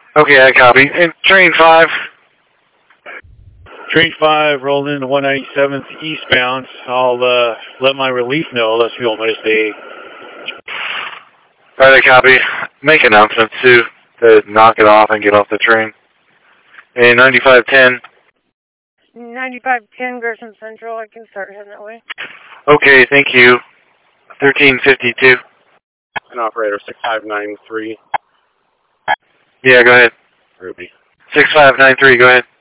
Okay, I copy. And train 5. Train 5 rolled into 197th eastbound. I'll let my relief know unless you want me to stay. Alright, I copy. Make announcements too to knock it off and get off the train. And 9510. 9510 Gerson Central. I can start heading that way. Okay, thank you. 1352. An operator 6593. Yeah, go ahead. Ruby. 6593, go ahead.